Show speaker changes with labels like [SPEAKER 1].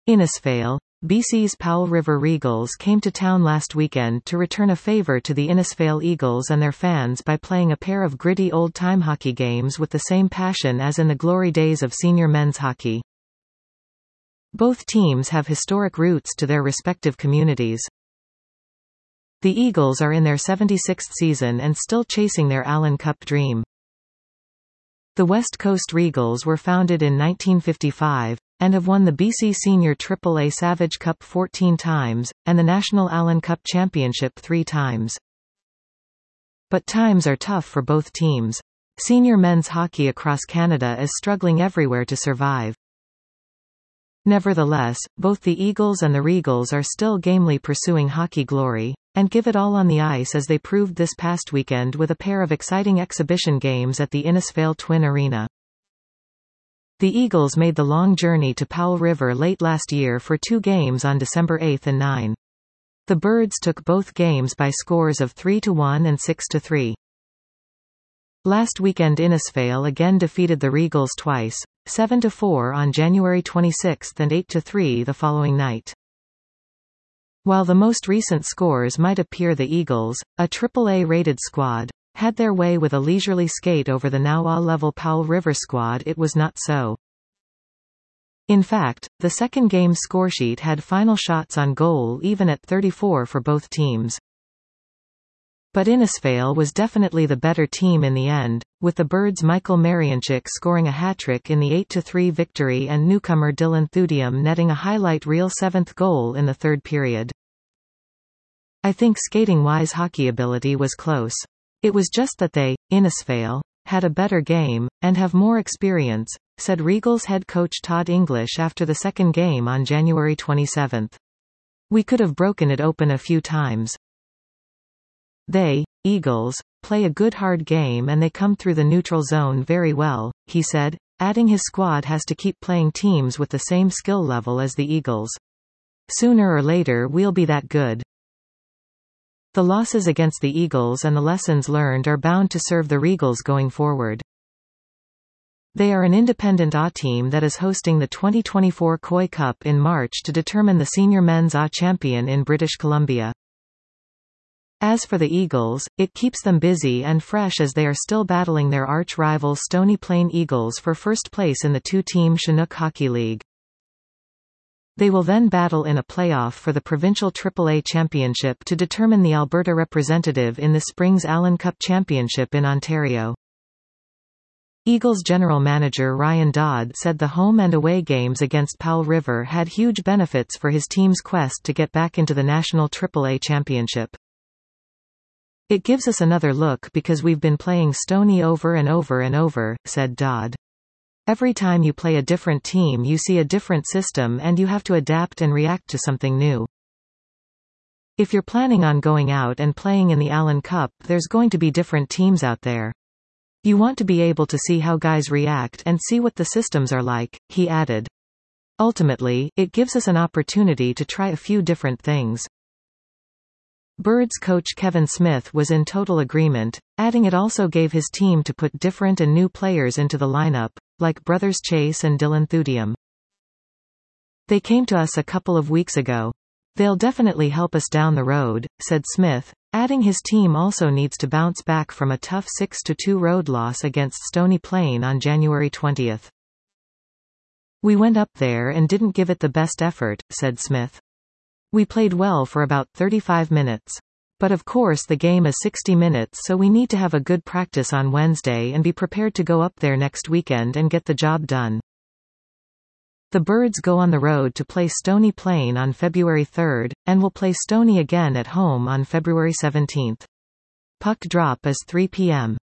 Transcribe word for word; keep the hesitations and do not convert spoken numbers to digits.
[SPEAKER 1] Innisfail. B C's Powell River Eagles came to town last weekend to return a favour to the Innisfail Eagles and their fans by playing a pair of gritty old-time hockey games with the same passion as in the glory days of senior men's hockey. Both teams have historic roots to their respective communities. The Eagles are in their seventy-sixth season and still chasing their Allen Cup dream. The West Coast Regals were founded in nineteen fifty-five, and have won the B C Senior triple A Savage Cup fourteen times, and the National Allen Cup Championship three times. But times are tough for both teams. Senior men's hockey across Canada is struggling everywhere to survive. Nevertheless, both the Eagles and the Regals are still gamely pursuing hockey glory, and give it all on the ice as they proved this past weekend with a pair of exciting exhibition games at the Innisfail Twin Arena. The Eagles made the long journey to Powell River late last year for two games on December eighth and ninth. The Birds took both games by scores of three to one and six to three. Last weekend Innisfail again defeated the Regals twice, seven to four on January twenty-sixth and eight to three the following night. While the most recent scores might appear the Eagles, a triple A rated squad, had their way with a leisurely skate over the now A-level Powell River squad, it was not so. In fact, the second game's scoresheet had final shots on goal even at thirty-four for both teams. But Innisfail was definitely the better team in the end, with the Birds' Michael Marianchuk scoring a hat-trick in the eight to three victory and newcomer Dylan Thudium netting a highlight reel seventh goal in the third period. I think skating-wise hockey ability was close. It was just that they, Innisfail, had a better game, and have more experience, said Regals head coach Todd English after the second game on January twenty-seventh. We could have broken it open a few times. They, Eagles, play a good hard game and they come through the neutral zone very well, he said, adding his squad has to keep playing teams with the same skill level as the Eagles. Sooner or later we'll be that good. The losses against the Eagles and the lessons learned are bound to serve the Regals going forward. They are an independent A team that is hosting the twenty twenty-four Koi Cup in March to determine the senior men's A champion in British Columbia. As for the Eagles, it keeps them busy and fresh as they are still battling their arch-rival Stony Plain Eagles for first place in the two-team Chinook Hockey League. They will then battle in a playoff for the provincial triple A championship to determine the Alberta representative in this spring's Allen Cup Championship in Ontario. Eagles general manager Ryan Dodd said the home and away games against Powell River had huge benefits for his team's quest to get back into the national triple A championship. It gives us another look because we've been playing Stony over and over and over, said Dodd. Every time you play a different team you see a different system and you have to adapt and react to something new. If you're planning on going out and playing in the Allen Cup, there's going to be different teams out there. You want to be able to see how guys react and see what the systems are like, he added. Ultimately, it gives us an opportunity to try a few different things. Birds coach Kevin Smith was in total agreement, adding it also gave his team to put different and new players into the lineup, like brothers Chase and Dylan Thudium. They came to us a couple of weeks ago. They'll definitely help us down the road, said Smith, adding his team also needs to bounce back from a tough six to two road loss against Stony Plain on January twentieth. We went up there and didn't give it the best effort, said Smith. We played well for about thirty-five minutes. But of course the game is sixty minutes, so we need to have a good practice on Wednesday and be prepared to go up there next weekend and get the job done. The Birds go on the road to play Stony Plain on February third, and will play Stony again at home on February seventeenth. Puck drop is three p m